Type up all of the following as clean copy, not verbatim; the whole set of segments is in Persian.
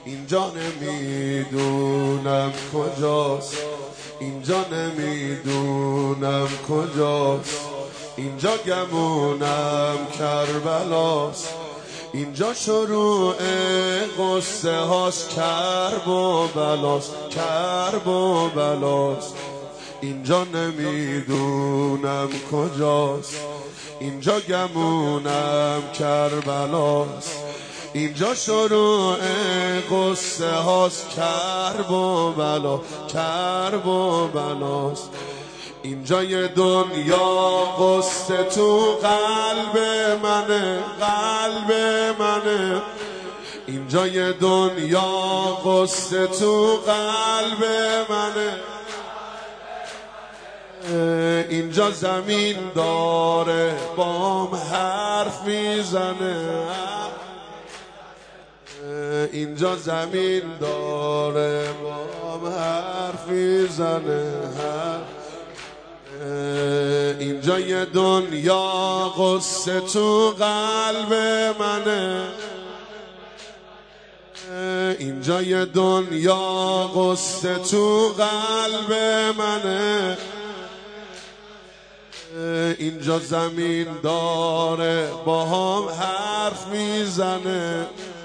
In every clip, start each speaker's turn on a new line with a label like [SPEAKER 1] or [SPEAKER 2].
[SPEAKER 1] اینجا نمیدونم کجاست، اینجا نمیدونم کجاست، اینجا گمونم کربلاست، اینجا شروع قصه هاست، کرب و بلاست، کرب و بلاست. اینجا نمیدونم کجاست، اینجا گمونم کربلاست، اینجا شروع قصه هاست، کرب و بلا، کرب و بلاست. اینجا یه دنیا قصه تو قلب منه، قلب منه. اینجا یه دنیا قصه تو قلب منه. اینجا زمین داره بام حرف میزنه، اینجا زمین داره بام حرف میزنه. اینجا یه دنیا قصه تو قلب منه، اینجا یه دنیا قصه تو قلب منه. اینجا زمین داره با هم حرف میزنه،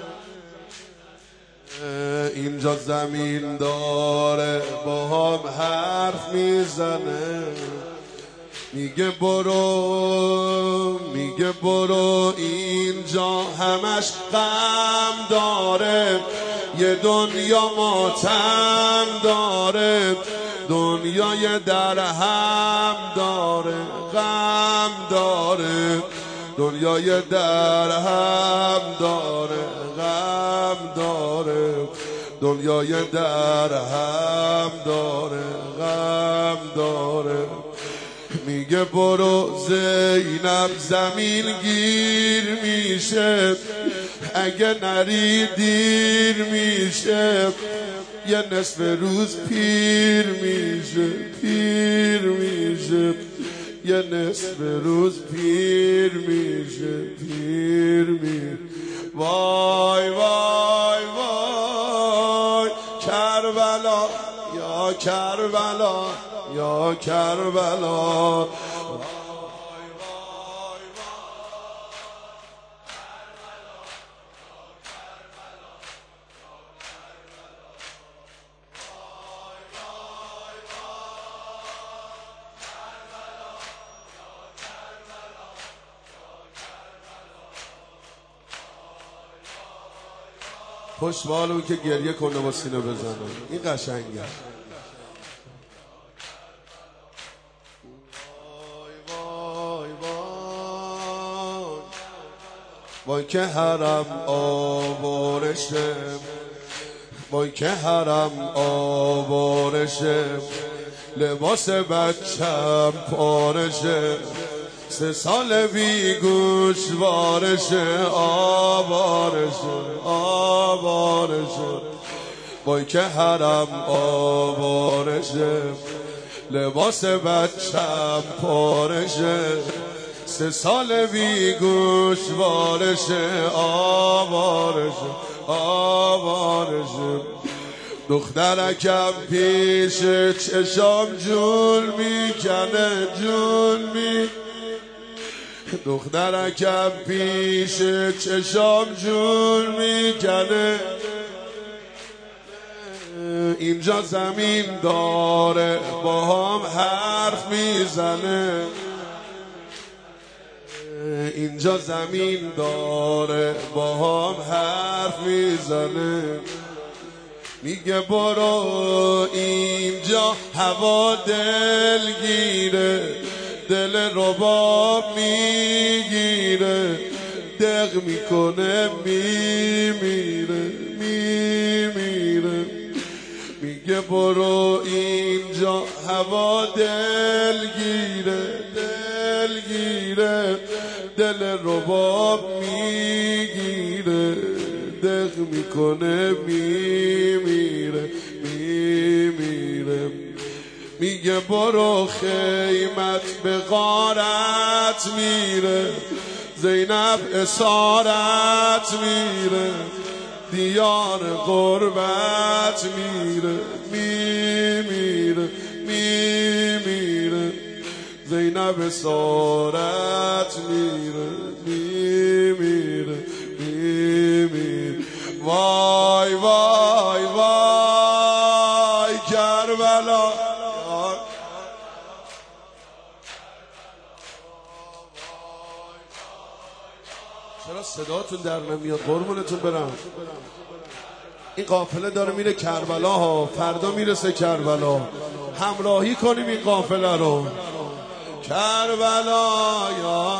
[SPEAKER 1] اینجا زمین داره با هم حرف میزنه. میگه برو، میگه برو، اینجا همش غم داره، یه دنیا ماتم داره، دنیای در هم داره، غم داره، دنیای در هم داره، غم داره، دنیای در هم داره، غم داره. میگه برو زینب زمین گیر میشه، اگه نری دیر میشه، یه نصف روز پیر میشه، پیر میشه، یه نصف روز پیر میشه، پیر میشه. وای وای وای کربلا، یا کربلا، یا کربلا. پشت بالو که گریه کنه با سینه بزنه، این قشنگه. وای که حرم آوارشه، وای که حرم آوارشه، لباس بچم پارشه، 3 سال بی گوش وارشه، آوارشه، آوارشه. وای که حرم آوارشه، لباس بچم پارشه، 3 سال بی گوش وارشه، آوارشه، آوارشه. دخترکم پیش چشام جون میکنه، جون می، دخترکم پیش چشام جون میکنه. اینجا زمین داره با هم حرف میزنه، اینجا زمین داره با هم حرف میزنه. میگه برو اینجا هوا دلگیره، دل رباب میگیره، دق میکنه میمیره، میمیره. میگه برو اینجا هوا دلگیره، دلگیره، دل رباب میگیره، دق میکنه میمیره، میمیره. میگه برو خیمت به غارت میره، زینب اسارت میره، دیار غربت میره میمیره میمیره زینب سارت میره میمیره میمیره وای وای وای کربلا چرا صداتون در نمیاد قربونتون برم این قافله داره میره کربلا ها فردا میرسه کربلا همراهی کنیم این قافله رو کربلا یا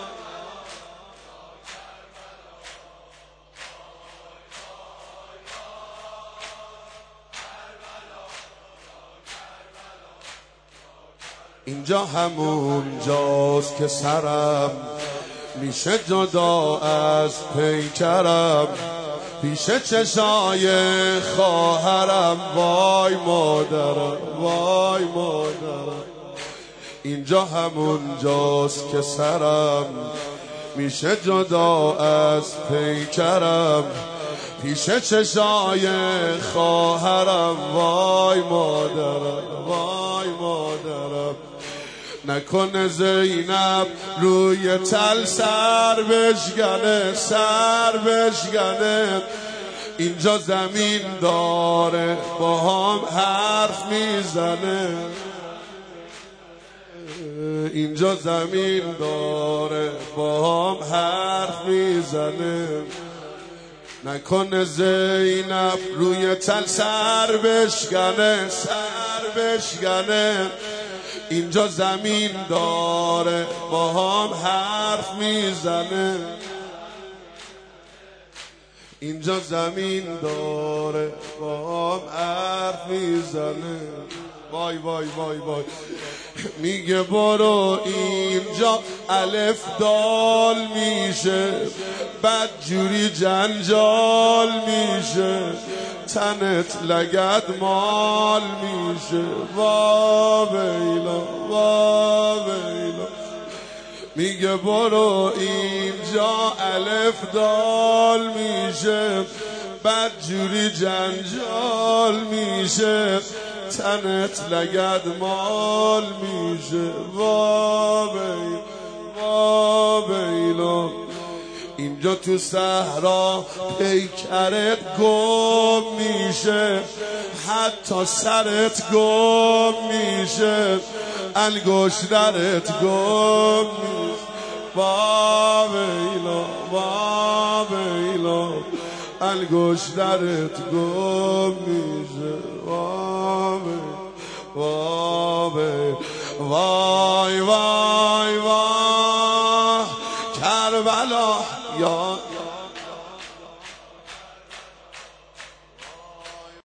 [SPEAKER 1] اینجا همون جاست که سرم میشه جدا از پیکرم پیش چشای خواهرم وای مادرم وای مادرم اینجا همون جاست که سرم میشه جدا از پیکرم پیش چشای خواهرم وای مادرم وای مادرم نکنه زینب روی تل سر بشکنه اینجا زمین داره با هم حرف میزنه اینجا زمین داره با هم حرف میزنه نکنه زینب روی تل سر بشکنه اینجا زمین داره با هم حرف میزنه اینجا زمین داره با هم حرف میزنه وای وای وای وای میگه برو اینجا الف دال میشه بد جوری جنجال میشه تنت لگد مال میشه وا ویلا وا ویلا میگه برو اینجا الف دال میشه بد جوری جنجال میشه تنت لگد مال میشه وا ویلا وا ویلا اینجا تو صحرا پیکرت گم میشه حتی سرت گم میشه انگشترت گم میشه وا ویلا وا ویلا انگشترت گم میشه وا ویلا وا ویلا وای وای وای